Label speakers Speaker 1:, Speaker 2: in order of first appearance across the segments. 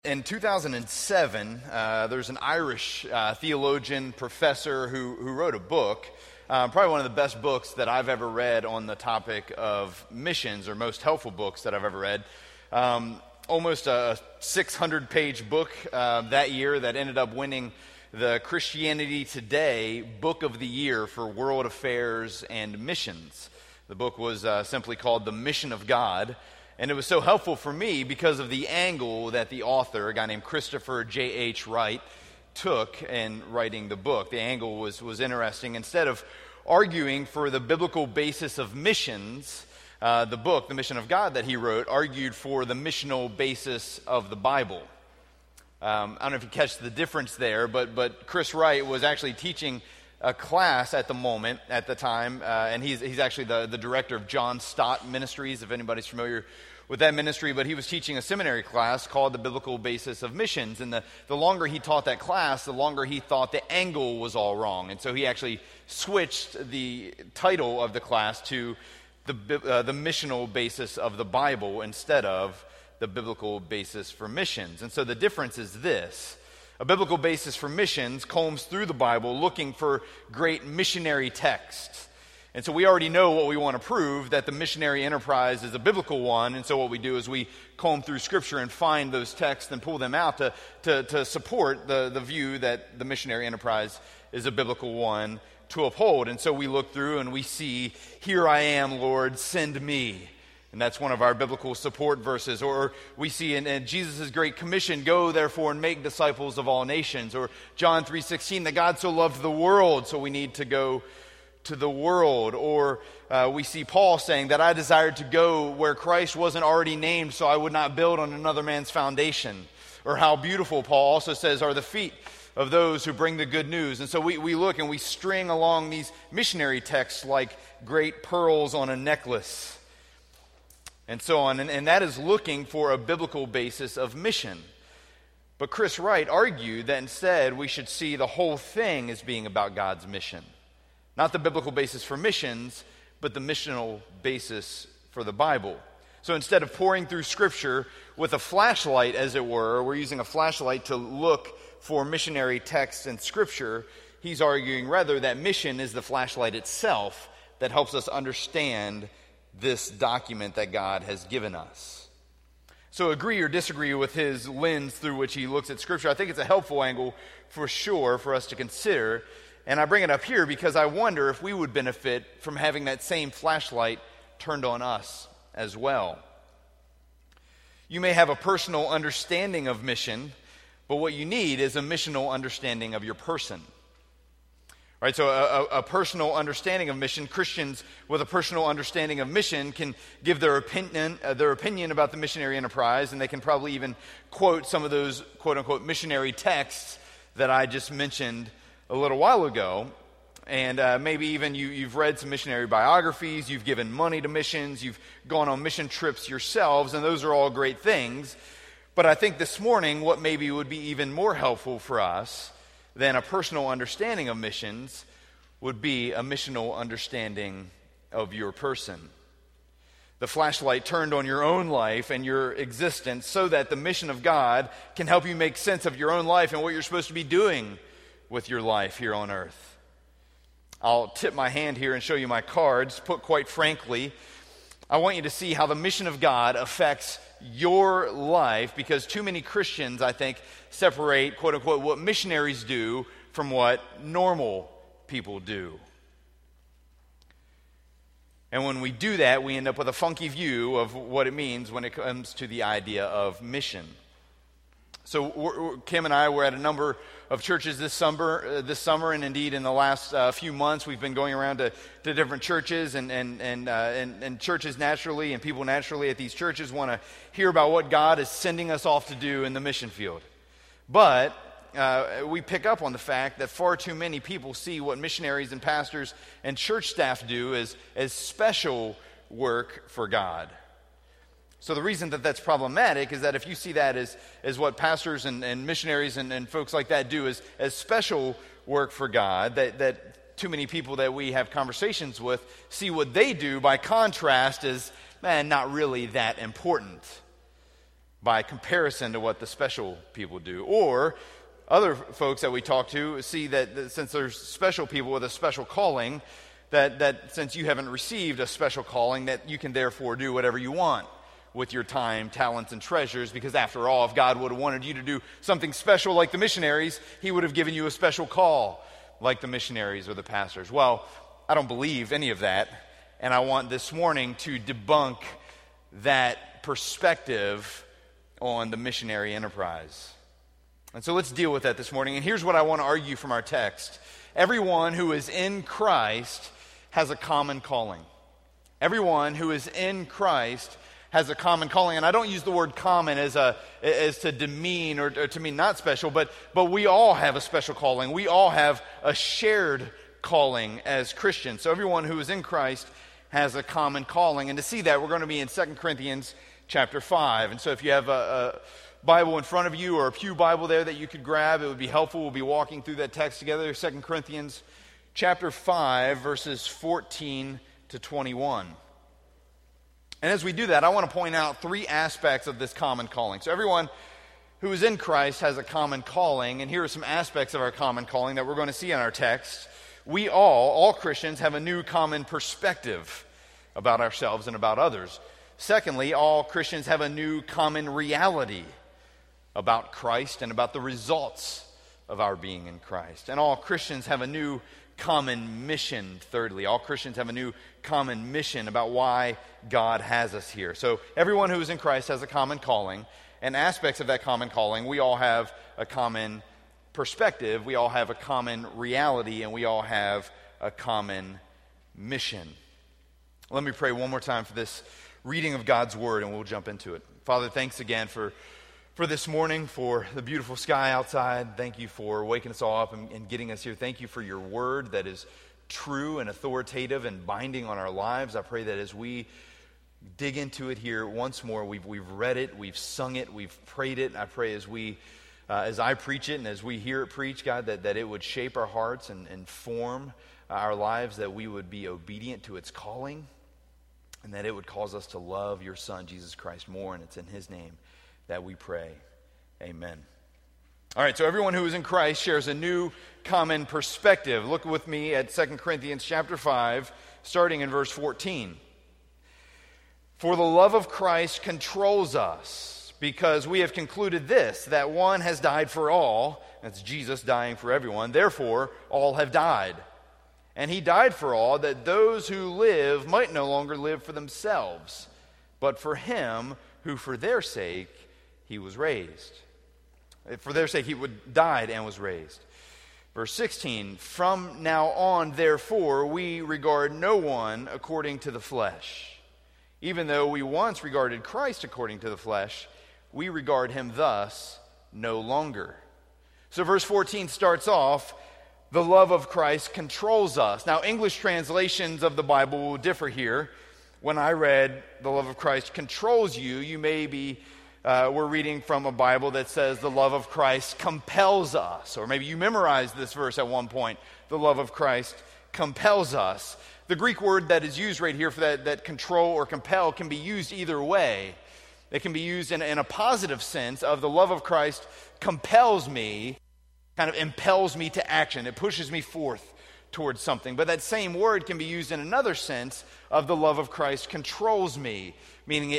Speaker 1: In 2007, there's an Irish theologian, professor who wrote a book, probably one of the best books that I've ever read on the topic of missions, or most helpful books that I've ever read. Almost a 600-page book that year that ended up winning the Christianity Today Book of the Year for World Affairs and Missions. The book was simply called The Mission of God. And it was so helpful for me because of the angle that the author, a guy named Christopher J.H. Wright, took in writing the book. The angle was interesting. Instead of arguing for the biblical basis of missions, the book, The Mission of God, that he wrote, argued for the missional basis of the Bible. I don't know if you catch the difference there, but Chris Wright was actually teaching a class at the time, and he's actually the director of John Stott Ministries, if anybody's familiar with that ministry, but he was teaching a seminary class called The Biblical Basis of Missions, and the longer he taught that class, the longer he thought the angle was all wrong, and so he actually switched the title of the class to the missional basis of the Bible instead of the biblical basis for missions. And so the difference is this: a biblical basis for missions combs through the Bible looking for great missionary texts. And so we already know what we want to prove, that the missionary enterprise is a biblical one. And so what we do is we comb through Scripture and find those texts and pull them out to support the view that the missionary enterprise is a biblical one to uphold. And so we look through and we see, "Here I am, Lord, send me." And that's one of our biblical support verses. Or we see in Jesus' Great Commission, "Go therefore and make disciples of all nations." Or John 3:16, that God so loved the world, so we need to go to the world. Or we see Paul saying that I desired to go where Christ wasn't already named, so I would not build on another man's foundation. Or how beautiful, Paul also says, are the feet of those who bring the good news. And so we look and we string along these missionary texts like great pearls on a necklace, and so on. And that is looking for a biblical basis of mission. But Chris Wright argued that instead we should see the whole thing as being about God's mission. Not the biblical basis for missions, but the missional basis for the Bible. So instead of pouring through Scripture with a flashlight, as it were, we're using a flashlight to look for missionary texts in Scripture, he's arguing rather that mission is the flashlight itself that helps us understand this document that God has given us. So agree or disagree with his lens through which he looks at Scripture. I think it's a helpful angle for sure for us to consider. And I bring it up here because I wonder if we would benefit from having that same flashlight turned on us as well. You may have a personal understanding of mission, but what you need is a missional understanding of your person. Right, so a personal understanding of mission, Christians with a personal understanding of mission can give their opinion about the missionary enterprise, and they can probably even quote some of those quote-unquote missionary texts that I just mentioned a little while ago. And maybe even you've read some missionary biographies, you've given money to missions, you've gone on mission trips yourselves, and those are all great things. But I think this morning what maybe would be even more helpful for us than a personal understanding of missions would be a missional understanding of your person. The flashlight turned on your own life and your existence so that the mission of God can help you make sense of your own life and what you're supposed to be doing with your life here on earth. I'll tip my hand here and show you my cards. Put quite frankly, I want you to see how the mission of God affects your life, because too many Christians, I think, separate, quote unquote, what missionaries do from what normal people do. And when we do that, we end up with a funky view of what it means when it comes to the idea of mission. So Kim and I were at a number of churches this summer, and indeed in the last few months, we've been going around to different churches, and churches naturally, and people naturally at these churches want to hear about what God is sending us off to do in the mission field. But we pick up on the fact that far too many people see what missionaries and pastors and church staff do as special work for God. So the reason that that's problematic is that if you see that as what pastors and missionaries and folks like that do as special work for God, that too many people that we have conversations with see what they do by contrast as, not really that important. by comparison to what the special people do. Or other folks that we talk to see that since there's special people with a special calling, that since you haven't received a special calling, that you can therefore do whatever you want with your time, talents, and treasures, because after all, if God would have wanted you to do something special like the missionaries, he would have given you a special call like the missionaries or the pastors. Well, I don't believe any of that, and I want this morning to debunk that perspective on the missionary enterprise. And so let's deal with that this morning. And here's what I want to argue from our text. Everyone who is in Christ has a common calling. Everyone who is in Christ has a common calling. And I don't use the word common as to demean or to mean not special, but we all have a special calling. We all have a shared calling as Christians. So everyone who is in Christ has a common calling. And to see that, we're going to be in 2 Corinthians chapter 5. And so if you have a Bible in front of you or a pew Bible there that you could grab, it would be helpful. We'll be walking through that text together. 2 Corinthians chapter 5, verses 14 to 21. And as we do that, I want to point out three aspects of this common calling. So everyone who is in Christ has a common calling, and here are some aspects of our common calling that we're going to see in our text. We all Christians, have a new common perspective about ourselves and about others. Secondly, all Christians have a new common reality about Christ and about the results of our being in Christ. And all Christians have a new common mission. Thirdly, all Christians have a new common mission about why God has us here. So everyone who is in Christ has a common calling, and aspects of that common calling, we all have a common perspective, we all have a common reality, and we all have a common mission. Let me pray one more time for this reading of God's Word, and we'll jump into it. Father, thanks again for this morning, for the beautiful sky outside. Thank you for waking us all up and getting us here. Thank you for your Word that is true and authoritative and binding on our lives. I pray that as we dig into it here once more, we've read it, we've sung it, we've prayed it. I pray as I preach it and as we hear it preached, God, that it would shape our hearts and form our lives, that we would be obedient to its calling, and that it would cause us to love your Son, Jesus Christ, more. And it's in his name that we pray. Amen. All right, so everyone who is in Christ shares a new common perspective. Look with me at 2 Corinthians chapter 5, starting in verse 14. For the love of Christ controls us, because we have concluded this, that one has died for all, that's Jesus dying for everyone, therefore all have died. And he died for all, that those who live might no longer live for themselves, but for him who for their sake he was raised. For their sake he died and was raised. Verse 16, from now on, therefore, we regard no one according to the flesh. Even though we once regarded Christ according to the flesh, we regard him thus no longer. So verse 14 starts off, the love of Christ controls us. Now, English translations of the Bible will differ here. When I read the love of Christ controls you, you may be, we're reading from a Bible that says the love of Christ compels us. Or maybe you memorized this verse at one point, the love of Christ compels us. The Greek word that is used right here for that control or compel can be used either way. It can be used in a positive sense of the love of Christ compels me, kind of impels me to action. It pushes me forth towards something. But that same word can be used in another sense of the love of Christ controls me, meaning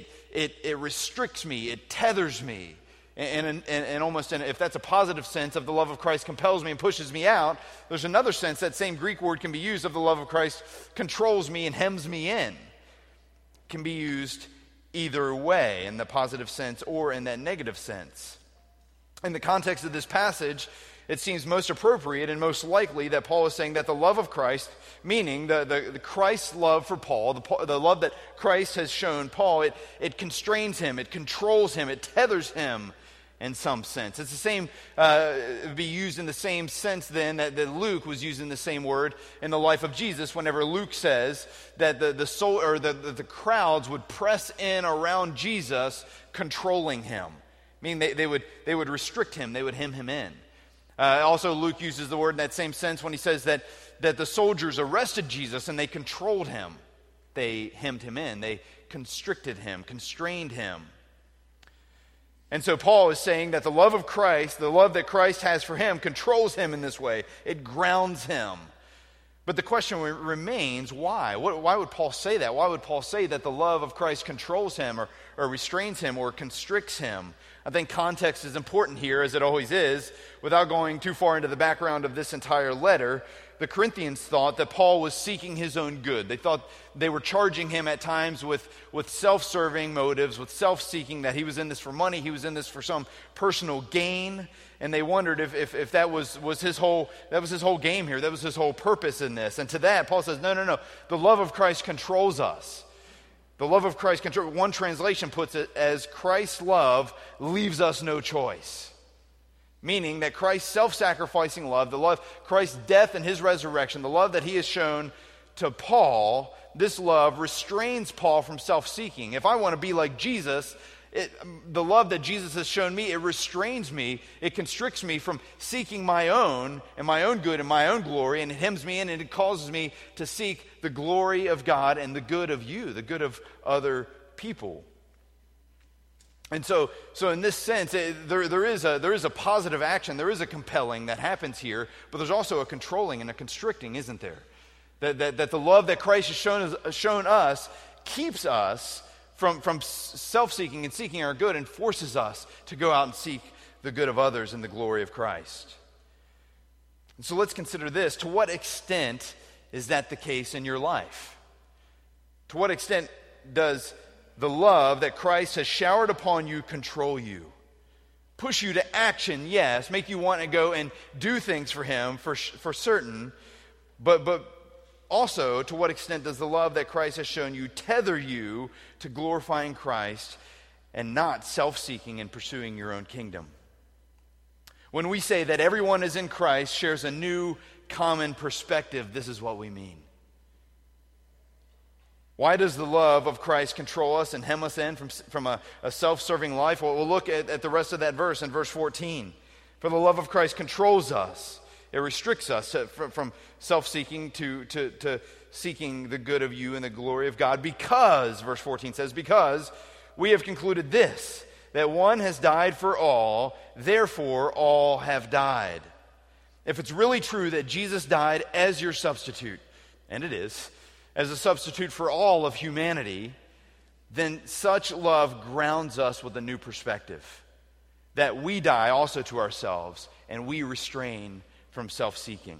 Speaker 1: it restricts me, it tethers me. And almost, if that's a positive sense of the love of Christ compels me and pushes me out, there's another sense that same Greek word can be used of the love of Christ controls me and hems me in. It can be used either way, in the positive sense or in that negative sense. In the context of this passage, it seems most appropriate and most likely that Paul is saying that the love of Christ, meaning the Christ's love for Paul, the love that Christ has shown Paul, it constrains him, it controls him, it tethers him in some sense. It's the same, it would be used in the same sense then that Luke was using the same word in the life of Jesus whenever Luke says that the soul or the crowds would press in around Jesus, controlling him. Meaning they would restrict him, they would hem him in. Also, Luke uses the word in that same sense when he says that the soldiers arrested Jesus and they controlled him. They hemmed him in. They constricted him, constrained him. And so Paul is saying that the love of Christ, the love that Christ has for him, controls him in this way. It grounds him. But the question remains, why? Why would Paul say that? Why would Paul say that the love of Christ controls him or restrains him or constricts him? I think context is important here, as it always is. Without going too far into the background of this entire letter, the Corinthians thought that Paul was seeking his own good. They thought they were charging him at times with self-serving motives, with self-seeking, that he was in this for money, he was in this for some personal gain. And they wondered if that was his whole game here, that was his whole purpose in this. And to that, Paul says, no. The love of Christ controls us. The love of Christ controls. One translation puts it as Christ's love leaves us no choice. Meaning that Christ's self-sacrificing love, the love, Christ's death and his resurrection, the love that he has shown to Paul, this love restrains Paul from self-seeking. If I want to be like Jesus, the love that Jesus has shown me, it restrains me, it constricts me from seeking my own and my own good and my own glory, and it hems me in and it causes me to seek the glory of God and the good of you, the good of other people. And so in this sense, there is a positive action, there is a compelling that happens here, but there's also a controlling and a constricting, isn't there? That the love that Christ has shown us keeps us from self-seeking and seeking our good and forces us to go out and seek the good of others and the glory of Christ. And so let's consider this. To what extent is that the case in your life? To what extent does the love that Christ has showered upon you control you? Push you to action, yes. Make you want to go and do things for him, for certain. But also, to what extent does the love that Christ has shown you tether you to glorifying Christ and not self-seeking and pursuing your own kingdom? When we say that everyone is in Christ shares a new common perspective, this is what we mean. Why does the love of Christ control us and hem us in from a self-serving life? Well, we'll look at the rest of that verse in verse 14. For the love of Christ controls us. It restricts us from self-seeking to seeking the good of you and the glory of God because, verse 14 says, because we have concluded this, that one has died for all, therefore all have died. If it's really true that Jesus died as your substitute, and it is, as a substitute for all of humanity, then such love grounds us with a new perspective, that we die also to ourselves and we restrain from self-seeking.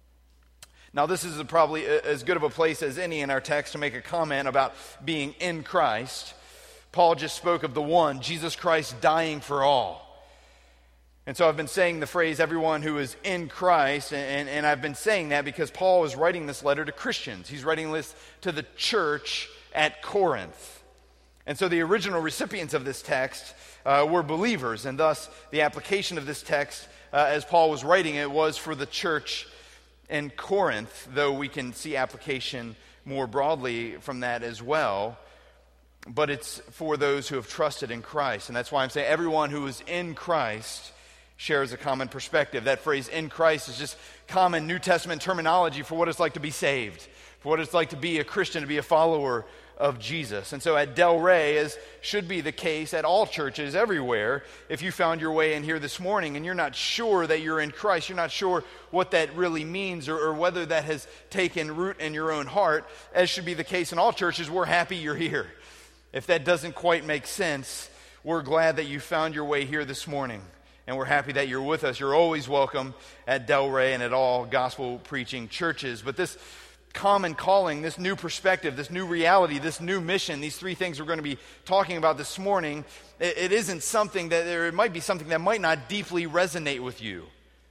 Speaker 1: Now, this is probably as good of a place as any in our text to make a comment about being in Christ. Paul just spoke of the one, Jesus Christ, dying for all. And so I've been saying the phrase, everyone who is in Christ, and I've been saying that because Paul is writing this letter to Christians. He's writing this to the church at Corinth. And so the original recipients of this text were believers, and thus the application of this text, as Paul was writing it, was for the church in Corinth, though we can see application more broadly from that as well. But it's for those who have trusted in Christ. And that's why I'm saying everyone who is in Christ shares a common perspective. That phrase, in Christ, is just common New Testament terminology for what it's like to be saved, for what it's like to be a Christian, to be a follower of Jesus. And so at Del Rey, as should be the case at all churches everywhere, if you found your way in here this morning and you're not sure that you're in Christ, you're not sure what that really means or whether that has taken root in your own heart, as should be the case in all churches, we're happy you're here. If that doesn't quite make sense, we're glad that you found your way here this morning. And we're happy that you're with us. You're always welcome at Del Rey and at all gospel-preaching churches. But this common calling, this new perspective, this new reality, this new mission, these three things we're going to be talking about this morning, it isn't something that, or it might be something that might not deeply resonate with you.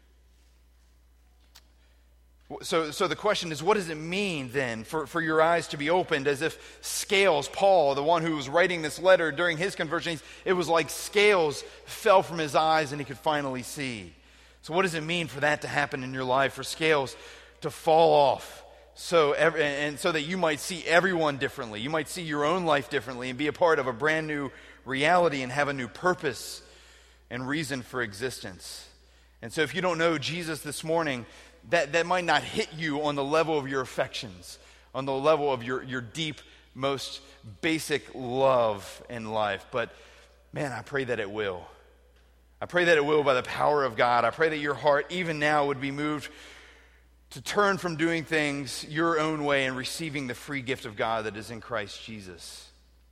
Speaker 1: So the question is, what does it mean then for your eyes to be opened, as if scales, Paul, the one who was writing this letter during his conversion, it was like scales fell from his eyes and he could finally see. So what does it mean for that to happen in your life, for scales to fall off, so that you might see everyone differently, you might see your own life differently and be a part of a brand new reality and have a new purpose and reason for existence. And so if you don't know Jesus this morning, that might not hit you on the level of your affections, on the level of your deep, most basic love in life. But man, I pray that it will. I pray that it will by the power of God. I pray that your heart, even now, would be moved to turn from doing things your own way and receiving the free gift of God that is in Christ Jesus.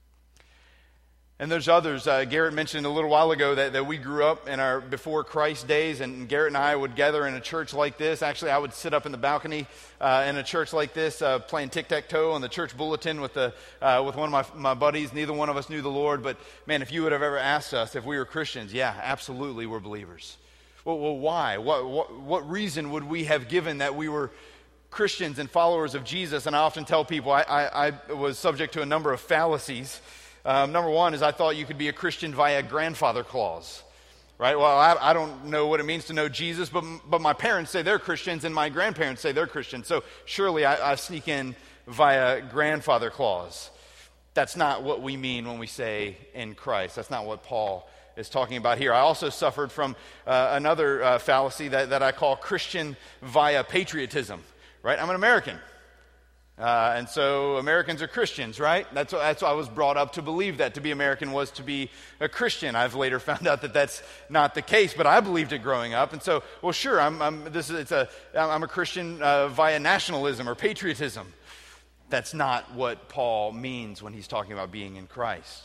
Speaker 1: And there's others. Garrett mentioned a little while ago that we grew up in our before Christ days, and Garrett and I would gather in a church like this. Actually, I would sit up in the balcony in a church like this, playing tic-tac-toe on the church bulletin with one of my buddies. Neither one of us knew the Lord, but man, if you would have ever asked us if we were Christians, yeah, absolutely, we're believers. Well, why? What reason would we have given that we were Christians and followers of Jesus? And I often tell people I was subject to a number of fallacies. Number one is I thought you could be a Christian via grandfather clause, right? Well, I don't know what it means to know Jesus, but my parents say they're Christians and my grandparents say they're Christians, so surely I sneak in via grandfather clause. That's not what we mean when we say in Christ. That's not what Paul is talking about here. I also suffered from another fallacy that I call Christian via patriotism, right? I'm an American. And so Americans are Christians, right? That's what I was brought up to believe, that to be American was to be a Christian. I've later found out that that's not the case, but I believed it growing up. And so, well, sure, I'm a Christian via nationalism or patriotism. That's not what Paul means when he's talking about being in Christ.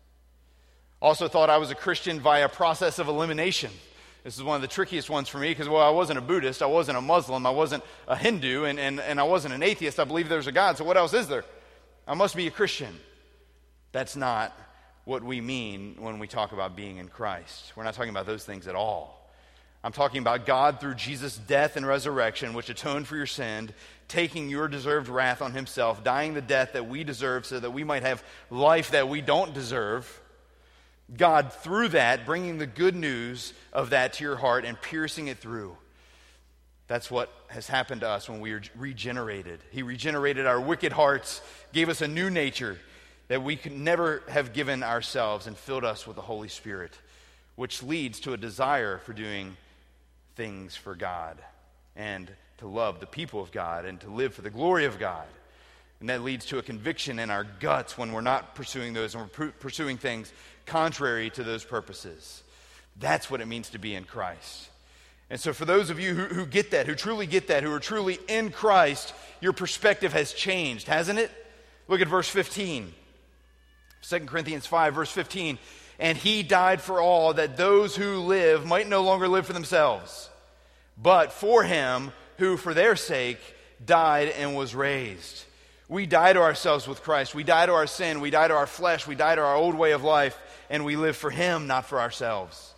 Speaker 1: Also thought I was a Christian via process of elimination. This is one of the trickiest ones for me because, well, I wasn't a Buddhist, I wasn't a Muslim, I wasn't a Hindu, and I wasn't an atheist. I believe there's a God, so what else is there? I must be a Christian. That's not what we mean when we talk about being in Christ. We're not talking about those things at all. I'm talking about God through Jesus' death and resurrection, which atoned for your sin, taking your deserved wrath on himself, dying the death that we deserve so that we might have life that we don't deserve. God, through that, bringing the good news of that to your heart and piercing it through. That's what has happened to us when we are regenerated. He regenerated our wicked hearts, gave us a new nature that we could never have given ourselves, and filled us with the Holy Spirit, which leads to a desire for doing things for God and to love the people of God and to live for the glory of God. And that leads to a conviction in our guts when we're not pursuing those and we're pursuing things contrary to those purposes. That's what it means to be in Christ. And so for those of you who get that, who truly get that, who are truly in Christ, your perspective has changed, hasn't it? Look at verse 15. 2 Corinthians 5, verse 15. And he died for all, that those who live might no longer live for themselves, but for him who for their sake died and was raised. We die to ourselves with Christ. We die to our sin. We die to our flesh. We die to our old way of life. And we live for him, not for ourselves.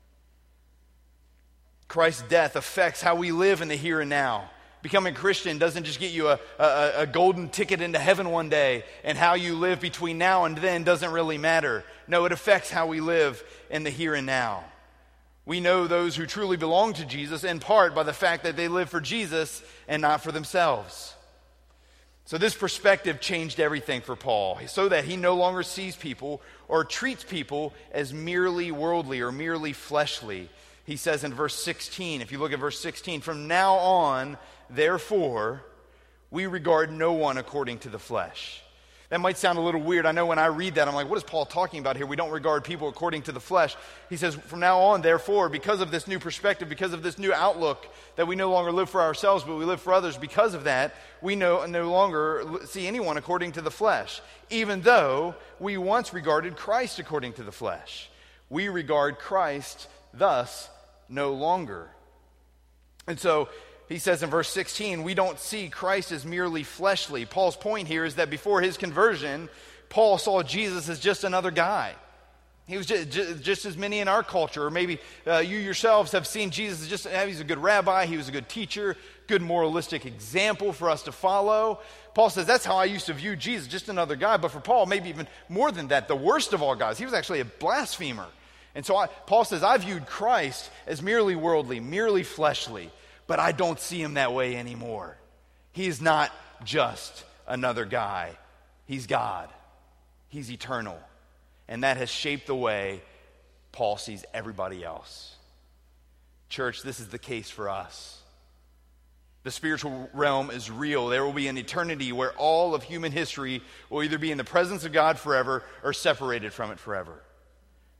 Speaker 1: Christ's death affects how we live in the here and now. Becoming a Christian doesn't just get you a golden ticket into heaven one day, and how you live between now and then doesn't really matter. No, it affects how we live in the here and now. We know those who truly belong to Jesus in part by the fact that they live for Jesus and not for themselves. So this perspective changed everything for Paul, so that he no longer sees people or treats people as merely worldly or merely fleshly. He says in verse 16, if you look at verse 16, from now on, therefore, we regard no one according to the flesh. That might sound a little weird. I know when I read that, I'm like, what is Paul talking about here? We don't regard people according to the flesh. He says, from now on, therefore, because of this new perspective, because of this new outlook, that we no longer live for ourselves, but we live for others, because of that, we no longer see anyone according to the flesh, even though we once regarded Christ according to the flesh. We regard Christ thus no longer. And so, he says in verse 16, we don't see Christ as merely fleshly. Paul's point here is that before his conversion, Paul saw Jesus as just another guy. He was just as many in our culture, or maybe you yourselves have seen Jesus as just, he's a good rabbi, he was a good teacher, good moralistic example for us to follow. Paul says that's how I used to view Jesus, just another guy. But for Paul, maybe even more than that, the worst of all guys. He was actually a blasphemer. And so Paul says, I viewed Christ as merely worldly, merely fleshly. But I don't see him that way anymore. He's not just another guy. He's God. He's eternal. And that has shaped the way Paul sees everybody else. Church, this is the case for us. The spiritual realm is real. There will be an eternity where all of human history will either be in the presence of God forever or separated from it forever.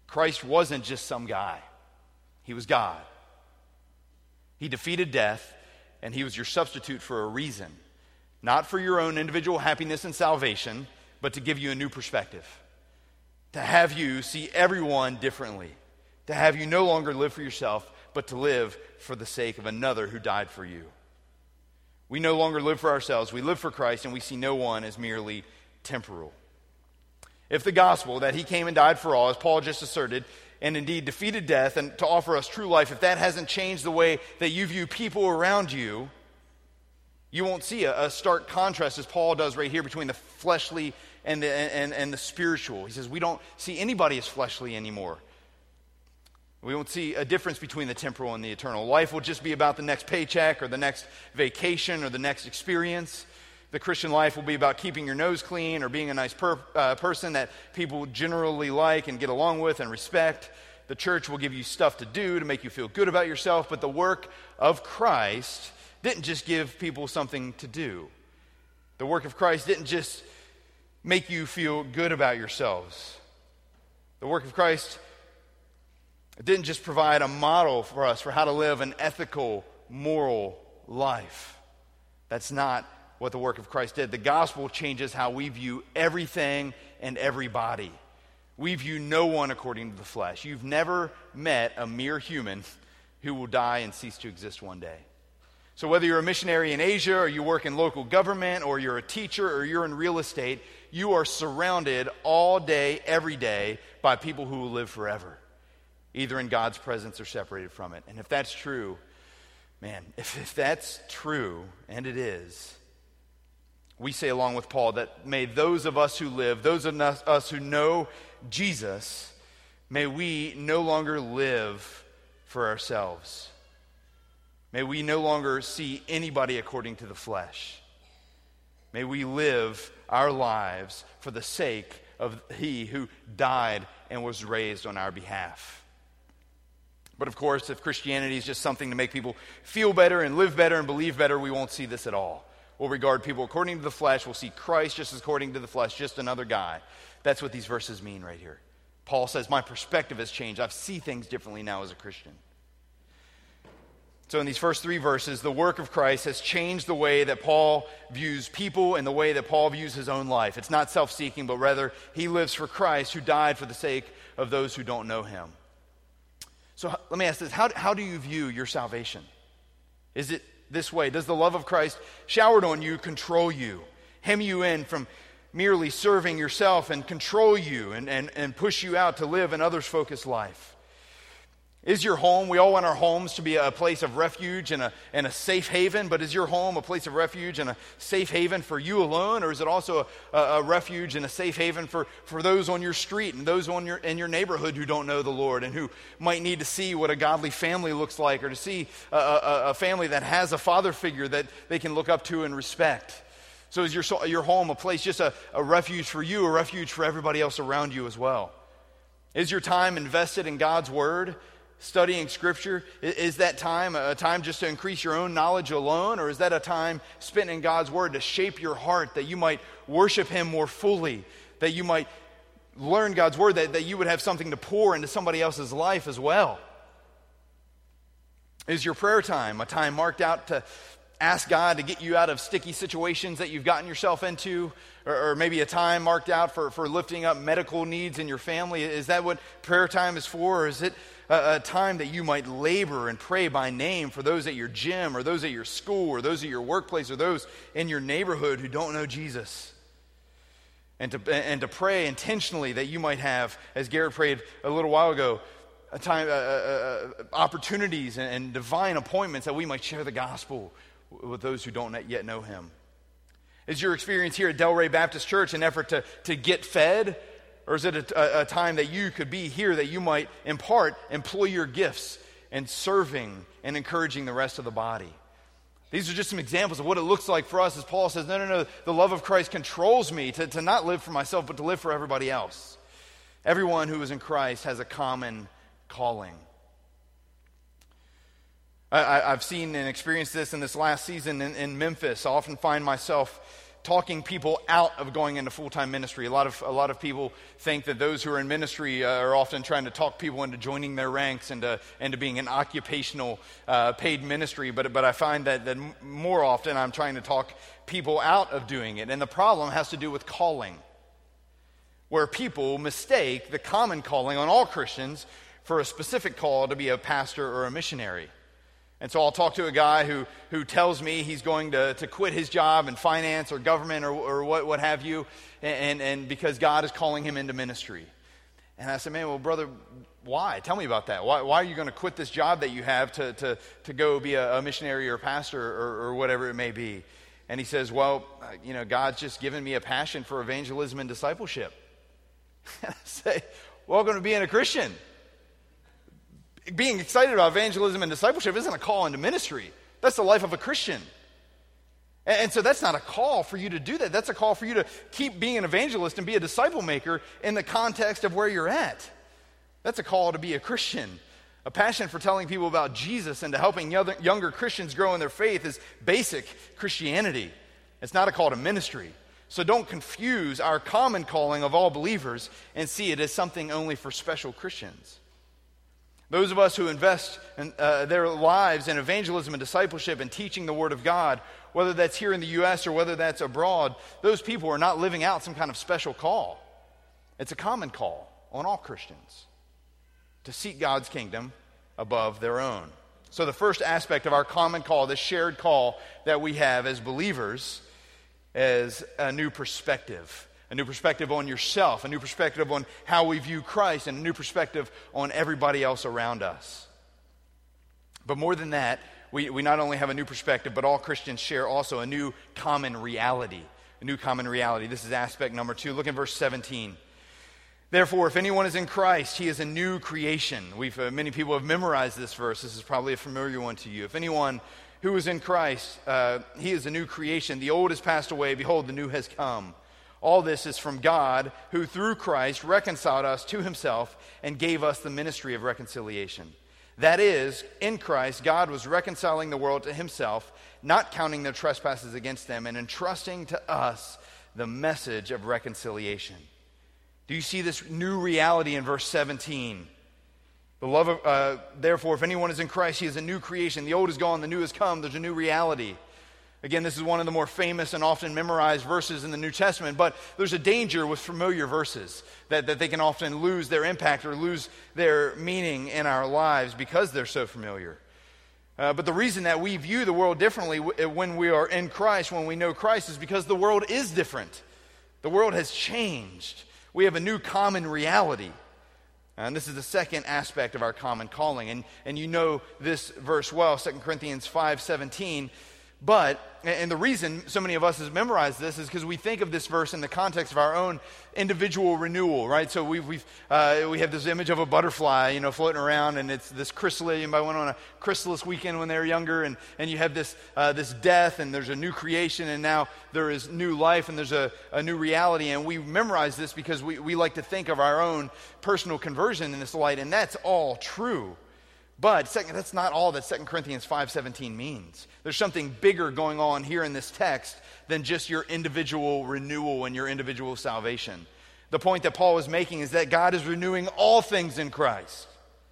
Speaker 1: Christ wasn't just some guy. He was God. He defeated death, and he was your substitute for a reason. Not for your own individual happiness and salvation, but to give you a new perspective. To have you see everyone differently. To have you no longer live for yourself, but to live for the sake of another who died for you. We no longer live for ourselves. We live for Christ, and we see no one as merely temporal. If the gospel, that he came and died for all, as Paul just asserted, and indeed defeated death and to offer us true life, if that hasn't changed the way that you view people around you, you won't see a stark contrast, as Paul does right here, between the fleshly and the spiritual. He says we don't see anybody as fleshly anymore. We won't see a difference between the temporal and the eternal. Life will just be about the next paycheck or the next vacation or the next experience. The Christian life will be about keeping your nose clean or being a nice person that people generally like and get along with and respect. The church will give you stuff to do to make you feel good about yourself, but the work of Christ didn't just give people something to do. The work of Christ didn't just make you feel good about yourselves. The work of Christ didn't just provide a model for us for how to live an ethical, moral life. That's not what the work of Christ did. The gospel changes how we view everything and everybody. We view no one according to the flesh. You've never met a mere human who will die and cease to exist one day. So whether you're a missionary in Asia, or you work in local government, or you're a teacher, or you're in real estate, you are surrounded all day, every day, by people who will live forever, either in God's presence or separated from it. And if that's true, man, if that's true, and it is, we say along with Paul that may those of us who live, those of us who know Jesus, may we no longer live for ourselves. May we no longer see anybody according to the flesh. May we live our lives for the sake of he who died and was raised on our behalf. But of course, if Christianity is just something to make people feel better and live better and believe better, we won't see this at all. We'll regard people according to the flesh. We'll see Christ just as according to the flesh, just another guy. That's what these verses mean right here. Paul says, my perspective has changed. I see things differently now as a Christian. So in these first three verses, the work of Christ has changed the way that Paul views people and the way that Paul views his own life. It's not self-seeking, but rather he lives for Christ who died for the sake of those who don't know him. So let me ask this, how do you view your salvation? Is it this way? Does the love of Christ showered on you control you, hem you in from merely serving yourself and control you and push you out to live an others-focused life? Is your home, we all want our homes to be a place of refuge and a safe haven, but is your home a place of refuge and a safe haven for you alone, or is it also a refuge and a safe haven for those on your street and those in your neighborhood who don't know the Lord and who might need to see what a godly family looks like, or to see a family that has a father figure that they can look up to and respect? So is your home a place just a refuge for you, a refuge for everybody else around you as well? Is your time invested in God's Word, studying Scripture? Is that time a time just to increase your own knowledge alone, or is that a time spent in God's Word to shape your heart, that you might worship Him more fully, that you might learn God's Word, that you would have something to pour into somebody else's life as well? Is your prayer time a time marked out to ask God to get you out of sticky situations that you've gotten yourself into, or maybe a time marked out for lifting up medical needs in your family? Is that what prayer time is for, or is it a time that you might labor and pray by name for those at your gym or those at your school or those at your workplace or those in your neighborhood who don't know Jesus? And to pray intentionally that you might have, as Garrett prayed a little while ago, a time, opportunities and divine appointments that we might share the gospel with those who don't yet know Him. Is your experience here at Delray Baptist Church an effort to get fed? Or is it a time that you could be here that you might employ your gifts in serving and encouraging the rest of the body? These are just some examples of what it looks like for us as Paul says, no, the love of Christ controls me to not live for myself, but to live for everybody else. Everyone who is in Christ has a common calling. I've seen and experienced this in this last season in Memphis. I often find myself talking people out of going into full-time ministry. A lot of people think that those who are in ministry are often trying to talk people into joining their ranks and to being an occupational paid ministry. But I find that more often I'm trying to talk people out of doing it. And the problem has to do with calling, where people mistake the common calling on all Christians for a specific call to be a pastor or a missionary. And so I'll talk to a guy who tells me he's going to quit his job in finance or government or what have you, and because God is calling him into ministry. And I said, man, well, brother, why? Tell me about that. Why are you going to quit this job that you have to go be a missionary or a pastor or whatever it may be? And he says, well, God's just given me a passion for evangelism and discipleship. And I say, welcome to being a Christian. Being excited about evangelism and discipleship isn't a call into ministry. That's the life of a Christian. And so that's not a call for you to do that. That's a call for you to keep being an evangelist and be a disciple maker in the context of where you're at. That's a call to be a Christian. A passion for telling people about Jesus and to helping younger Christians grow in their faith is basic Christianity. It's not a call to ministry. So don't confuse our common calling of all believers and see it as something only for special Christians. Those of us who invest in, their lives in evangelism and discipleship and teaching the Word of God, whether that's here in the U.S. or whether that's abroad, those people are not living out some kind of special call. It's a common call on all Christians to seek God's kingdom above their own. So the first aspect of our common call, this shared call that we have as believers, is a new perspective. A new perspective on yourself, a new perspective on how we view Christ, and a new perspective on everybody else around us. But more than that, we not only have a new perspective, but all Christians share also a new common reality. A new common reality. This is aspect number 2. Look in verse 17. Therefore, if anyone is in Christ, he is a new creation. Many people have memorized this verse. This is probably a familiar one to you. If anyone who is in Christ, he is a new creation. The old has passed away. Behold, the new has come. All this is from God, who through Christ reconciled us to himself and gave us the ministry of reconciliation. That is, in Christ, God was reconciling the world to himself, not counting their trespasses against them, and entrusting to us the message of reconciliation. Do you see this new reality in verse 17? Therefore, if anyone is in Christ, he is a new creation. The old is gone, the new has come. There's a new reality. Again, this is one of the more famous and often memorized verses in the New Testament, but there's a danger with familiar verses that they can often lose their impact or lose their meaning in our lives because they're so familiar. But the reason that we view the world differently when we are in Christ, when we know Christ, is because the world is different. The world has changed. We have a new common reality. And this is the second aspect of our common calling. And you know this verse well, 2 Corinthians 5:17. But, and the reason so many of us have memorized this is because we think of this verse in the context of our own individual renewal, right? So we have this image of a butterfly, floating around, and it's this chrysalis. Anybody went on a chrysalis weekend when they were younger, and you have this death, and there's a new creation, and now there is new life, and there's a new reality, and we memorize this because we like to think of our own personal conversion in this light, and that's all true. But that's not all that 2 Corinthians 5:17 means. There's something bigger going on here in this text than just your individual renewal and your individual salvation. The point that Paul is making is that God is renewing all things in Christ.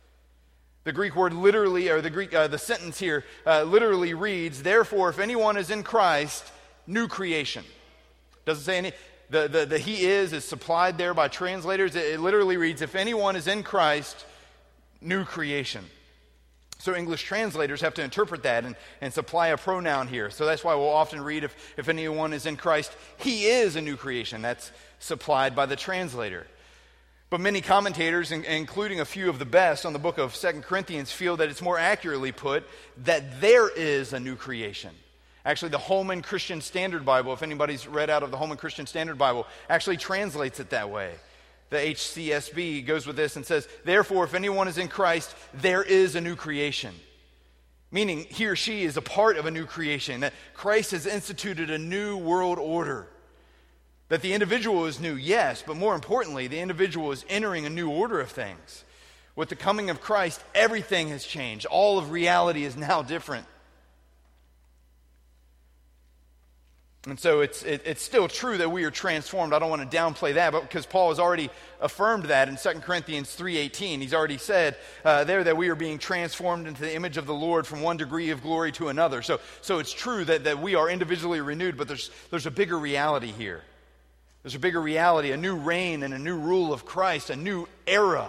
Speaker 1: The Greek word literally, or the sentence here literally reads, therefore, if anyone is in Christ, new creation. Doesn't say any. The he is supplied there by translators. It literally reads, if anyone is in Christ, new creation. So English translators have to interpret that and supply a pronoun here. So that's why we'll often read, if anyone is in Christ, he is a new creation. That's supplied by the translator. But many commentators, including a few of the best on the book of 2 Corinthians, feel that it's more accurately put that there is a new creation. Actually, the Holman Christian Standard Bible, if anybody's read out of the Holman Christian Standard Bible, actually translates it that way. The HCSB goes with this and says, therefore, if anyone is in Christ, there is a new creation. Meaning, he or she is a part of a new creation, that Christ has instituted a new world order. That the individual is new, yes, but more importantly, the individual is entering a new order of things. With the coming of Christ, everything has changed. All of reality is now different. And so it's still true that we are transformed. I don't want to downplay that, but because Paul has already affirmed that in 2 Corinthians 3:18. He's already said there that we are being transformed into the image of the Lord from one degree of glory to another. So it's true that we are individually renewed, but there's a bigger reality here. There's a bigger reality, a new reign and a new rule of Christ, a new era.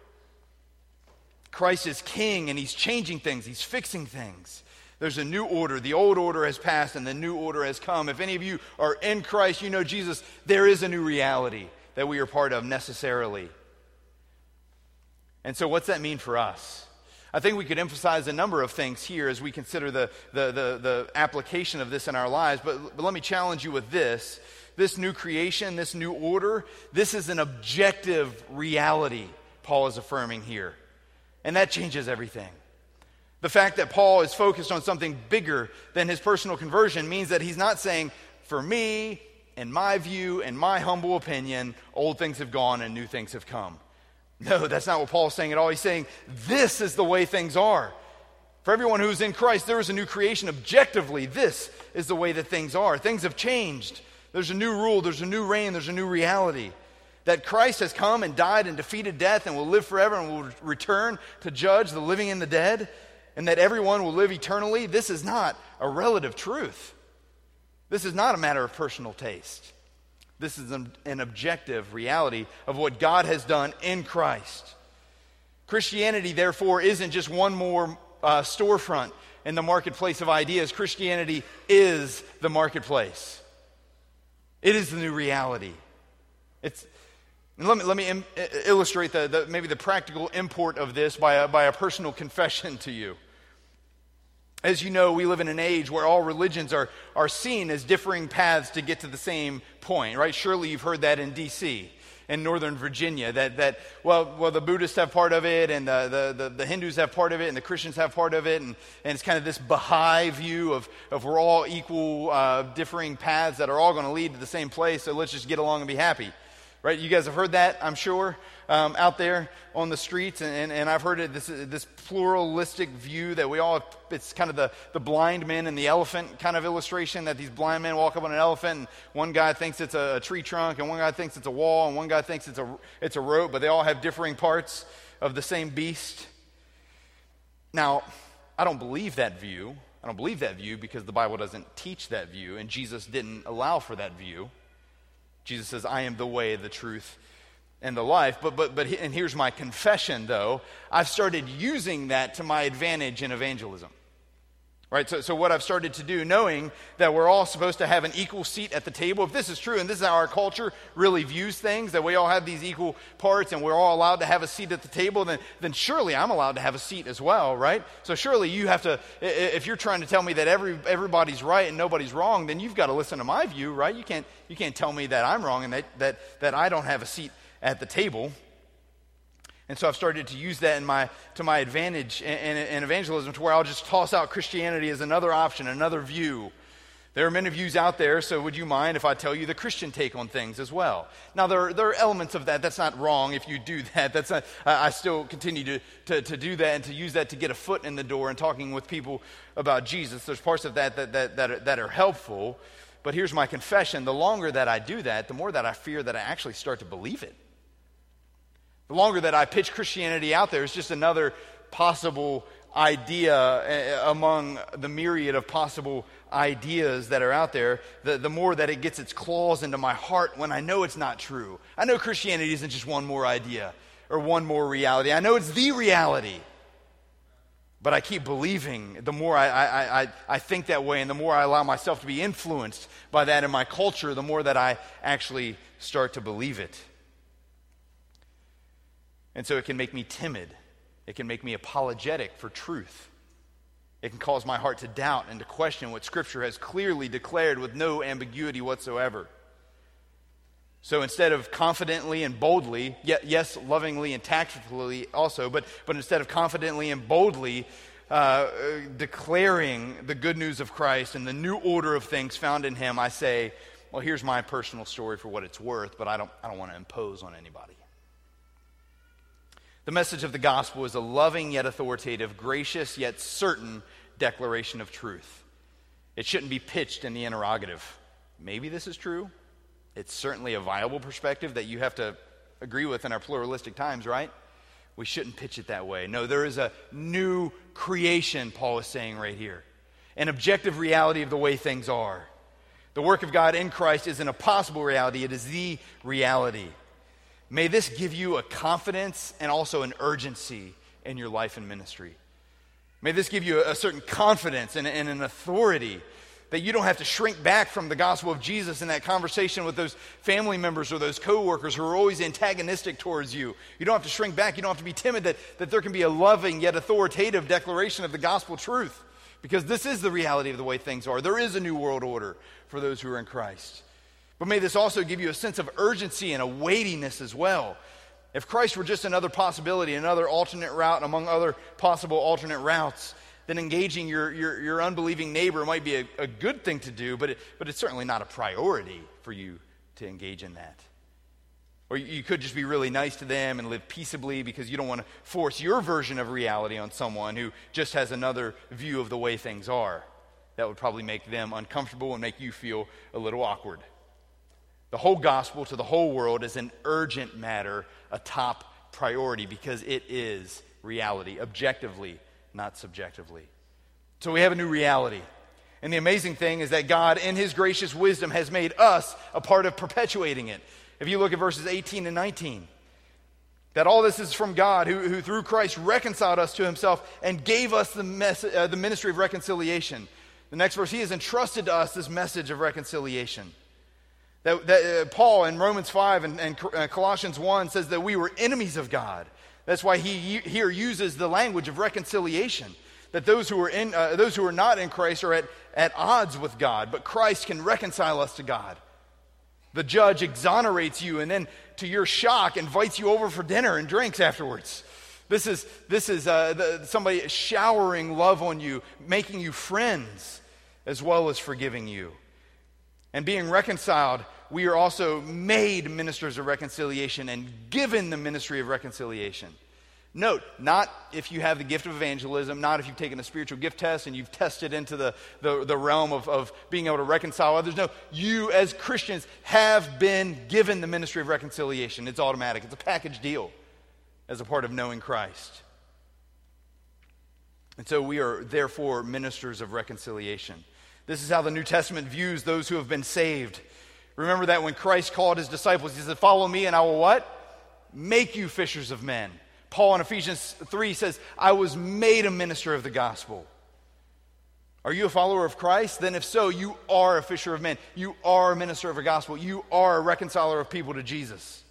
Speaker 1: Christ is king and he's changing things, he's fixing things. There's a new order. The old order has passed and the new order has come. If any of you are in Christ, you know Jesus, there is a new reality that we are part of necessarily. And so what's that mean for us? I think we could emphasize a number of things here as we consider the application of this in our lives. But let me challenge you with this. This new creation, this new order, this is an objective reality Paul is affirming here. And that changes everything. The fact that Paul is focused on something bigger than his personal conversion means that he's not saying, for me, in my view, in my humble opinion, old things have gone and new things have come. No, that's not what Paul's saying at all. He's saying, this is the way things are. For everyone who's in Christ, there is a new creation. Objectively, this is the way that things are. Things have changed. There's a new rule, there's a new reign, there's a new reality. That Christ has come and died and defeated death and will live forever and will return to judge the living and the dead. And that everyone will live eternally, this is not a relative truth. This is not a matter of personal taste. This is an objective reality of what God has done in Christ. Christianity, therefore, isn't just one more storefront in the marketplace of ideas. Christianity is the marketplace. It is the new reality. And let me illustrate maybe the practical import of this by a personal confession to you. As you know, we live in an age where all religions are seen as differing paths to get to the same point, right? Surely you've heard that in D.C., in Northern Virginia, that the Buddhists have part of it, and the Hindus have part of it, and the Christians have part of it, and it's kind of this Baha'i view of we're all equal, differing paths that are all going to lead to the same place, so let's just get along and be happy. Right, you guys have heard that, I'm sure, out there on the streets, and I've heard it, this pluralistic view that we all, it's kind of the blind man and the elephant kind of illustration, that these blind men walk up on an elephant, and one guy thinks it's a tree trunk, and one guy thinks it's a wall, and one guy thinks it's a rope, but they all have differing parts of the same beast. Now, I don't believe that view. I don't believe that view because the Bible doesn't teach that view, and Jesus didn't allow for that view. Jesus says, I am the way, the truth, and the life. And here's my confession, though. I've started using that to my advantage in evangelism. Right? So what I've started to do, knowing that we're all supposed to have an equal seat at the table, if this is true, and this is how our culture really views things, that we all have these equal parts and we're all allowed to have a seat at the table, then surely I'm allowed to have a seat as well, right? So surely you have to, if you're trying to tell me that everybody's right and nobody's wrong, then you've got to listen to my view, right? You can't tell me that I'm wrong and that I don't have a seat at the table. And so I've started to use that to my advantage in evangelism, to where I'll just toss out Christianity as another option, another view. There are many views out there, so would you mind if I tell you the Christian take on things as well? Now, there are elements of that. That's not wrong if you do that. That's not, I still continue to do that and to use that to get a foot in the door and talking with people about Jesus. There's parts of that are helpful. But here's my confession. The longer that I do that, the more that I fear that I actually start to believe it. The longer that I pitch Christianity out there, it's just another possible idea among the myriad of possible ideas that are out there, the more that it gets its claws into my heart when I know it's not true. I know Christianity isn't just one more idea or one more reality. I know it's the reality. But I keep believing. The more I think that way and the more I allow myself to be influenced by that in my culture, the more that I actually start to believe it. And so it can make me timid. It can make me apologetic for truth. It can cause my heart to doubt and to question what Scripture has clearly declared with no ambiguity whatsoever. So instead of confidently and boldly, yes, lovingly and tactfully also, but instead of confidently and boldly declaring the good news of Christ and the new order of things found in Him, I say, well, here's my personal story for what it's worth, but I don't want to impose on anybody. The message of the gospel is a loving yet authoritative, gracious yet certain declaration of truth. It shouldn't be pitched in the interrogative. maybe this is true. It's certainly a viable perspective that you have to agree with in our pluralistic times, right? We shouldn't pitch it that way. No, there is a new creation, Paul is saying right here. An objective reality of the way things are. The work of God in Christ isn't a possible reality, it is the reality. May this give you a confidence and also an urgency in your life and ministry. May this give you a certain confidence and an authority that you don't have to shrink back from the gospel of Jesus in that conversation with those family members or those coworkers who are always antagonistic towards you. You don't have to shrink back. You don't have to be timid that there can be a loving yet authoritative declaration of the gospel truth, because this is the reality of the way things are. There is a new world order for those who are in Christ. But may this also give you a sense of urgency and a weightiness as well. If Christ were just another possibility, another alternate route among other possible alternate routes, then engaging your unbelieving neighbor might be a good thing to do, but it's certainly not a priority for you to engage in that. Or you could just be really nice to them and live peaceably because you don't want to force your version of reality on someone who just has another view of the way things are. That would probably make them uncomfortable and make you feel a little awkward. The whole gospel to the whole world is an urgent matter, a top priority, because it is reality, objectively, not subjectively. So we have a new reality. And the amazing thing is that God, in his gracious wisdom, has made us a part of perpetuating it. If you look at verses 18 and 19, that all this is from God, who through Christ reconciled us to himself and gave us the ministry of reconciliation. The next verse, he has entrusted to us this message of reconciliation. That Paul in Romans 5 and Colossians 1 says that we were enemies of God. That's why he here uses the language of reconciliation. That those who are not in Christ are at odds with God, but Christ can reconcile us to God. The judge exonerates you and then, to your shock, invites you over for dinner and drinks afterwards. This is somebody showering love on you, making you friends, as well as forgiving you. And being reconciled, we are also made ministers of reconciliation and given the ministry of reconciliation. Note, not if you have the gift of evangelism, not if you've taken a spiritual gift test and you've tested into the realm of being able to reconcile others. No, you as Christians have been given the ministry of reconciliation. It's automatic. It's a package deal as a part of knowing Christ. And so we are therefore ministers of reconciliation. This is how the New Testament views those who have been saved. Remember that when Christ called his disciples, he said, "Follow me and I will" what? "Make you fishers of men." Paul in Ephesians 3 says, "I was made a minister of the gospel." Are you a follower of Christ? Then if so, you are a fisher of men. You are a minister of the gospel. You are a reconciler of people to Jesus.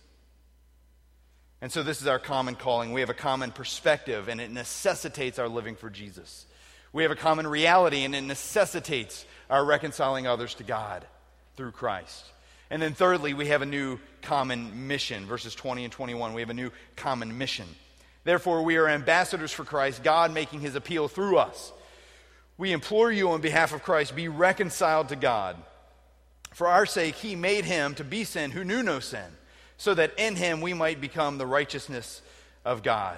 Speaker 1: And so this is our common calling. We have a common perspective, and it necessitates our living for Jesus. We have a common reality, and it necessitates our reconciling others to God through Christ. And then thirdly, we have a new common mission. Verses 20 and 21, we have a new common mission. Therefore, we are ambassadors for Christ, God making his appeal through us. We implore you on behalf of Christ, be reconciled to God. For our sake, he made him to be sin who knew no sin, so that in him we might become the righteousness of God.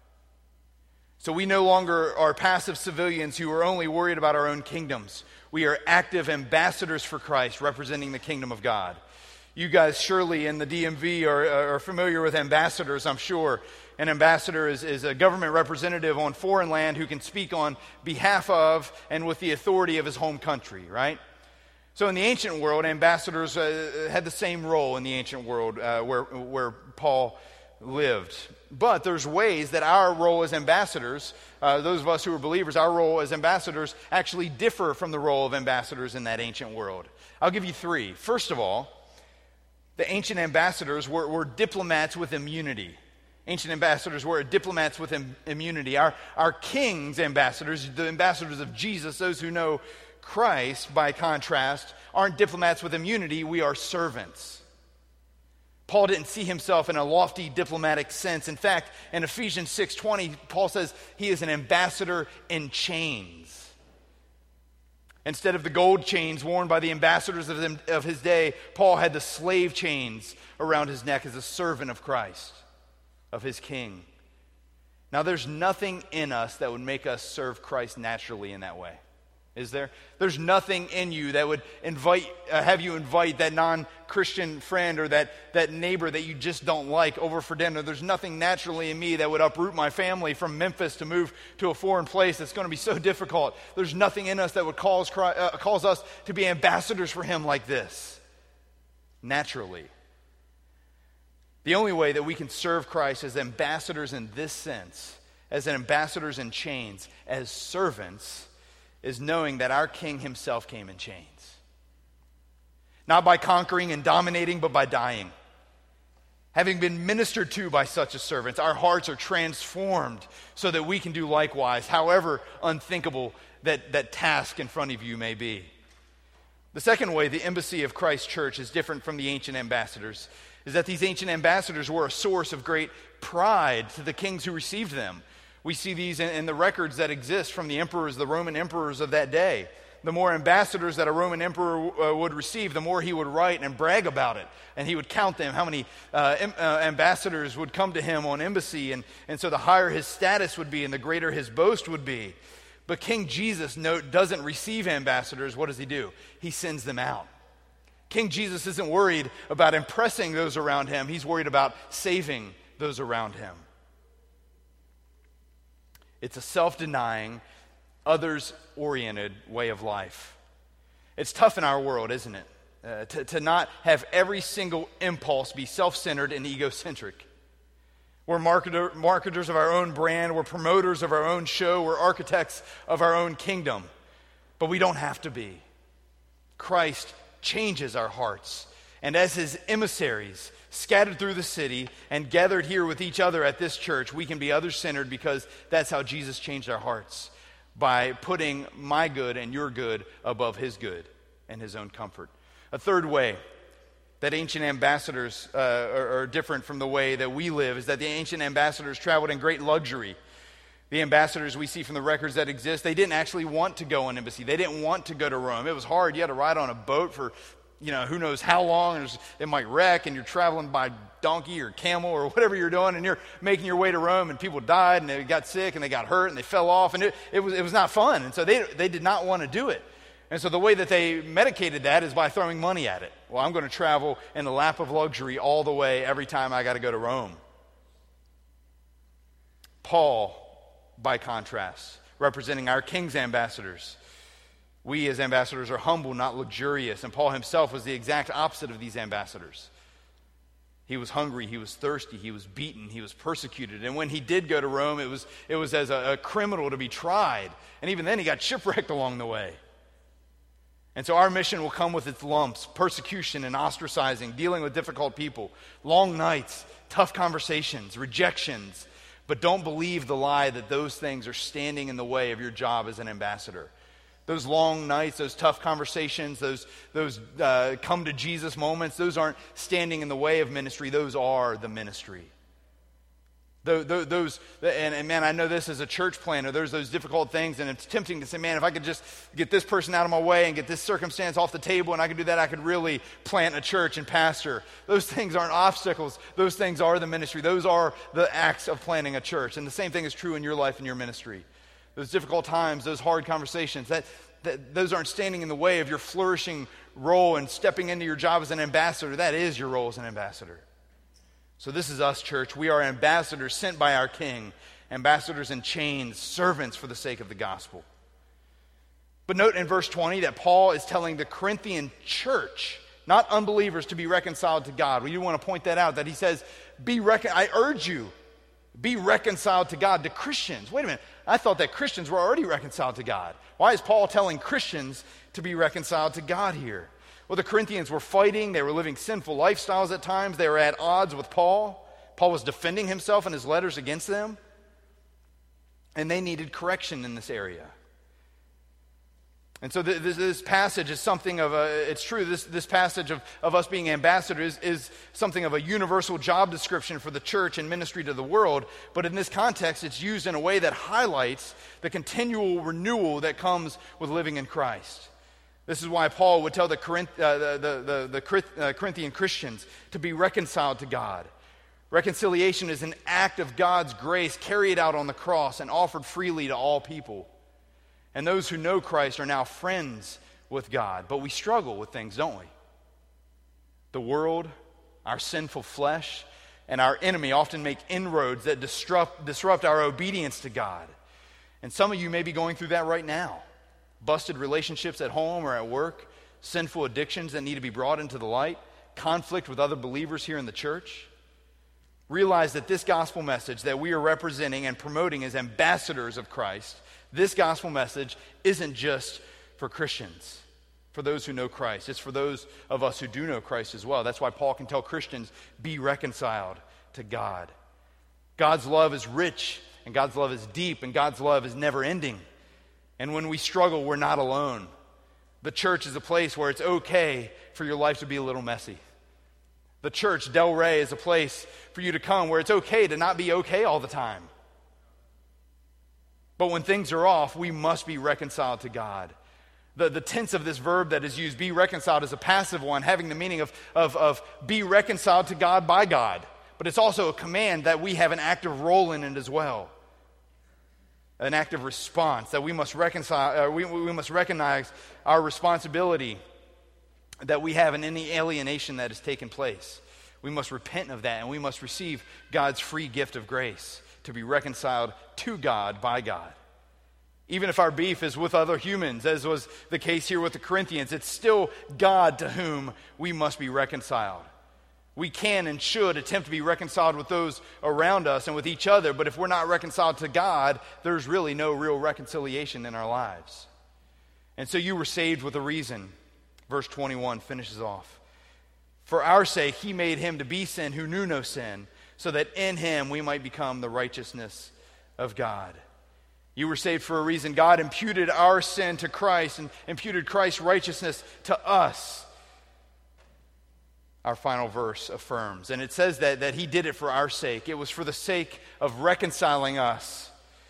Speaker 1: So we no longer are passive civilians who are only worried about our own kingdoms. We are active ambassadors for Christ, representing the kingdom of God. You guys surely in the DMV are familiar with ambassadors, I'm sure. An ambassador is a government representative on foreign land who can speak on behalf of and with the authority of his home country, right? So in the ancient world, ambassadors had the same role in the ancient world where Paul lived. But there's ways that our role as ambassadors, those of us who are believers, our role as ambassadors actually differ from the role of ambassadors in that ancient world. I'll give you three. First of all, the ancient ambassadors were diplomats with immunity. Ancient ambassadors were diplomats with immunity. Our king's ambassadors, the ambassadors of Jesus, those who know Christ, by contrast, aren't diplomats with immunity. We are servants. Paul didn't see himself in a lofty diplomatic sense. In fact, in Ephesians 6:20, Paul says he is an ambassador in chains. Instead of the gold chains worn by the ambassadors of his day, Paul had the slave chains around his neck as a servant of Christ, of his king. Now, there's nothing in us that would make us serve Christ naturally in that way. Is there? There's nothing in you that would have you invite that non-Christian friend or that neighbor that you just don't like over for dinner. There's nothing naturally in me that would uproot my family from Memphis to move to a foreign place that's going to be so difficult. There's nothing in us that would cause us to be ambassadors for him like this. Naturally. The only way that we can serve Christ as ambassadors in this sense, as ambassadors in chains, as servants, is knowing that our King himself came in chains. Not by conquering and dominating, but by dying. Having been ministered to by such a servant, our hearts are transformed so that we can do likewise, however unthinkable that task in front of you may be. The second way the embassy of Christ's church is different from the ancient ambassadors is that these ancient ambassadors were a source of great pride to the kings who received them. We see these in the records that exist from the emperors, the Roman emperors of that day. The more ambassadors that a Roman emperor would receive, the more he would write and brag about it. And he would count them, how many ambassadors would come to him on embassy. And so the higher his status would be and the greater his boast would be. But King Jesus doesn't receive ambassadors. What does he do? He sends them out. King Jesus isn't worried about impressing those around him. He's worried about saving those around him. It's a self-denying, others-oriented way of life. It's tough in our world, isn't it? To not have every single impulse be self-centered and egocentric. We're marketers of our own brand. We're promoters of our own show. We're architects of our own kingdom. But we don't have to be. Christ changes our hearts. And as his emissaries, scattered through the city and gathered here with each other at this church, we can be other-centered because that's how Jesus changed our hearts, by putting my good and your good above his good and his own comfort. A third way that ancient ambassadors are different from the way that we live is that the ancient ambassadors traveled in great luxury. The ambassadors we see from the records that exist, they didn't actually want to go on embassy. They didn't want to go to Rome. It was hard. You had to ride on a boat for who knows how long, it might wreck, and you're traveling by donkey or camel or whatever you're doing, and you're making your way to Rome, and people died, and they got sick, and they got hurt, and they fell off, and it was not fun. And so they did not want to do it. And so the way that they medicated that is by throwing money at it. Well, I'm going to travel in the lap of luxury all the way every time I got to go to Rome. Paul, by contrast, representing our King's ambassadors, we as ambassadors are humble, not luxurious. And Paul himself was the exact opposite of these ambassadors. He was hungry, he was thirsty, he was beaten, he was persecuted. And when he did go to Rome, it was as a criminal to be tried. And even then he got shipwrecked along the way. And so our mission will come with its lumps, persecution and ostracizing, dealing with difficult people, long nights, tough conversations, rejections. But don't believe the lie that those things are standing in the way of your job as an ambassador. Those long nights, those tough conversations, those come to Jesus moments, those aren't standing in the way of ministry. Those are the ministry. And man, I know this as a church planner, there's those difficult things, and it's tempting to say, man, if I could just get this person out of my way and get this circumstance off the table, and I could do that, I could really plant a church and pastor. Those things aren't obstacles. Those things are the ministry. Those are the acts of planting a church. And the same thing is true in your life and your ministry. Those difficult times, those hard conversations, those aren't standing in the way of your flourishing role and stepping into your job as an ambassador. That is your role as an ambassador. So this is us, church. We are ambassadors sent by our King, ambassadors in chains, servants for the sake of the gospel. But note in verse 20 that Paul is telling the Corinthian church, not unbelievers, to be reconciled to God. We do want to point that out, that he says, I urge you, be reconciled to God, to Christians. Wait a minute. I thought that Christians were already reconciled to God. Why is Paul telling Christians to be reconciled to God here? Well, the Corinthians were fighting. They were living sinful lifestyles at times. They were at odds with Paul. Paul was defending himself in his letters against them. And they needed correction in this area. And so this passage is something of it's true, this passage of us being ambassadors is something of a universal job description for the church and ministry to the world. But in this context, it's used in a way that highlights the continual renewal that comes with living in Christ. This is why Paul would tell the Corinthian Christians to be reconciled to God. Reconciliation is an act of God's grace carried out on the cross and offered freely to all people. And those who know Christ are now friends with God. But we struggle with things, don't we? The world, our sinful flesh, and our enemy often make inroads that disrupt our obedience to God. And some of you may be going through that right now. Busted relationships at home or at work, sinful addictions that need to be brought into the light, conflict with other believers here in the church. Realize that this gospel message that we are representing and promoting as ambassadors of Christ, this gospel message isn't just for Christians, for those who know Christ. It's for those of us who do know Christ as well. That's why Paul can tell Christians, be reconciled to God. God's love is rich, and God's love is deep, and God's love is never ending. And when we struggle, we're not alone. The church is a place where it's okay for your life to be a little messy. The church, Del Rey, is a place for you to come where it's okay to not be okay all the time. But when things are off, we must be reconciled to God. The tense of this verb that is used, be reconciled, is a passive one, having the meaning of be reconciled to God by God. But it's also a command that we have an active role in it as well. An active response that we must reconcile. We must recognize our responsibility that we have in any alienation that has taken place. We must repent of that, and we must receive God's free gift of grace to be reconciled to God by God. Even if our beef is with other humans, as was the case here with the Corinthians, it's still God to whom we must be reconciled. We can and should attempt to be reconciled with those around us and with each other, but if we're not reconciled to God, there's really no real reconciliation in our lives. And so you were saved with a reason. Verse 21 finishes off. For our sake, he made him to be sin who knew no sin, so that in him we might become the righteousness of God. You were saved for a reason. God imputed our sin to Christ and imputed Christ's righteousness to us. Our final verse affirms. And it says that he did it for our sake. It was for the sake of reconciling us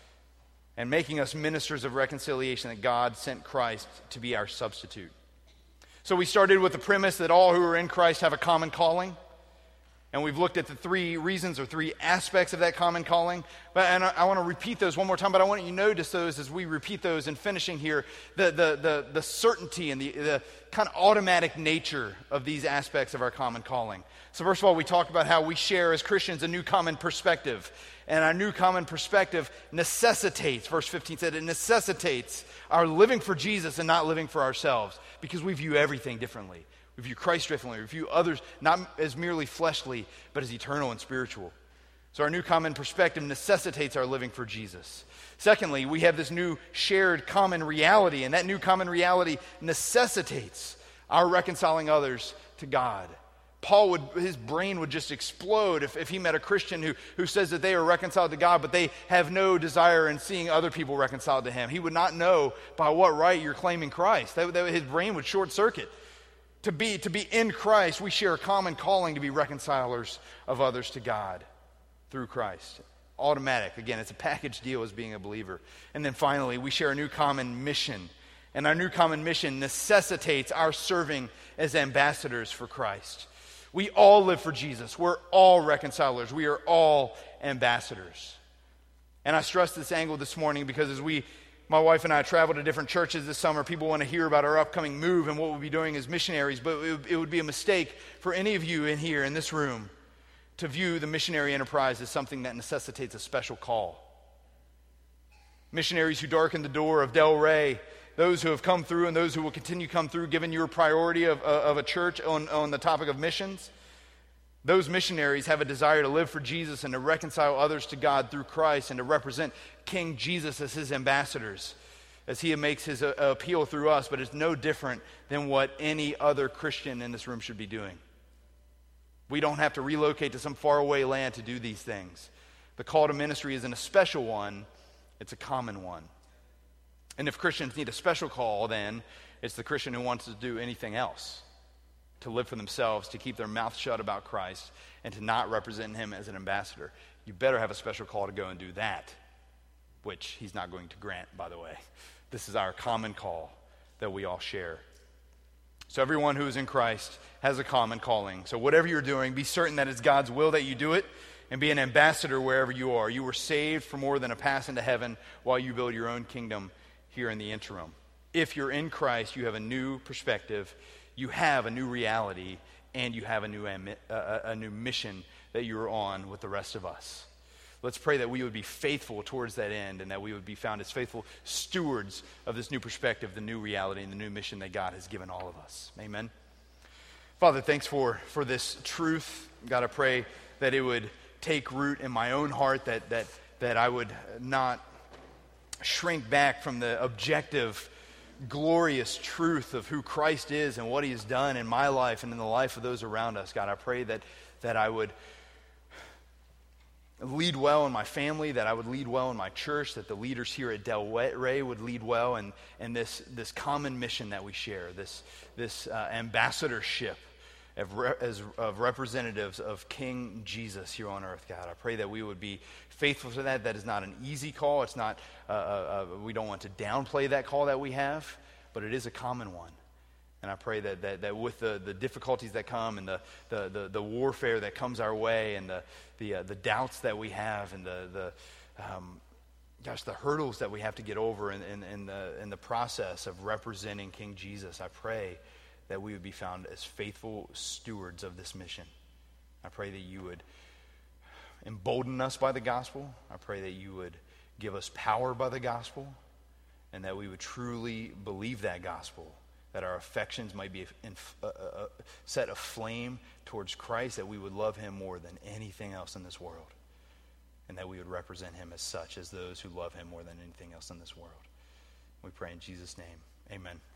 Speaker 1: and making us ministers of reconciliation that God sent Christ to be our substitute. So we started with the premise that all who are in Christ have a common calling. And we've looked at the three reasons or three aspects of that common calling. And I want to repeat those one more time, but I want you to notice those as we repeat those and finishing here, the certainty and the kind of automatic nature of these aspects of our common calling. So first of all, we talked about how we share as Christians a new common perspective. And our new common perspective necessitates, verse 15 said, it necessitates our living for Jesus and not living for ourselves, because we view everything differently. We view Christ differently. We view others not as merely fleshly, but as eternal and spiritual. So our new common perspective necessitates our living for Jesus. Secondly, we have this new shared common reality, and that new common reality necessitates our reconciling others to God. His brain would just explode if he met a Christian who says that they are reconciled to God, but they have no desire in seeing other people reconciled to him. He would not know by what right you're claiming Christ. His brain would short circuit. To be in Christ, we share a common calling to be reconcilers of others to God through Christ. Automatic. Again, it's a package deal as being a believer. And then finally, we share a new common mission. And our new common mission necessitates our serving as ambassadors for Christ. We all live for Jesus. We're all reconcilers. We are all ambassadors. And I stress this angle this morning because as my wife and I travel to different churches this summer, people want to hear about our upcoming move and what we'll be doing as missionaries, but it would be a mistake for any of you in here, in this room, to view the missionary enterprise as something that necessitates a special call. Missionaries who darken the door of Del Rey, those who have come through and those who will continue to come through, given your priority of a church on the topic of missions, those missionaries have a desire to live for Jesus and to reconcile others to God through Christ and to represent King Jesus as his ambassadors as he makes his appeal through us, but it's no different than what any other Christian in this room should be doing. We don't have to relocate to some faraway land to do these things. The call to ministry isn't a special one, it's a common one. And if Christians need a special call, then it's the Christian who wants to do anything else, to live for themselves, to keep their mouth shut about Christ, and to not represent him as an ambassador. You better have a special call to go and do that, which he's not going to grant, by the way. This is our common call that we all share. So everyone who is in Christ has a common calling. So whatever you're doing, be certain that it's God's will that you do it, and be an ambassador wherever you are. You were saved for more than a pass into heaven while you build your own kingdom here in the interim. If you're in Christ, you have a new perspective, you have a new reality, and you have a new mission that you're on with the rest of us. Let's pray that we would be faithful towards that end, and that we would be found as faithful stewards of this new perspective, the new reality, and the new mission that God has given all of us. Amen. Father, thanks for this truth. God, I pray that it would take root in my own heart, that I would not shrink back from the objective, glorious truth of who Christ is and what he has done in my life and in the life of those around us. God, I pray that I would lead well in my family, that I would lead well in my church, that the leaders here at Del Rey would lead well in this common mission that we share, this ambassadorship of representatives of King Jesus here on earth. God, I pray that we would be faithful to that. That is not an easy call. It's not, we don't want to downplay that call that we have, but it is a common one. And I pray that with the difficulties that come and the warfare that comes our way and the doubts that we have and the hurdles that we have to get over in the process of representing King Jesus, I pray that we would be found as faithful stewards of this mission. I pray that you would embolden us by the gospel. I pray that you would give us power by the gospel, and that we would truly believe that gospel, that our affections might be set aflame towards Christ, that we would love him more than anything else in this world, and that we would represent him as such, as those who love him more than anything else in this world. We pray in Jesus' name. Amen.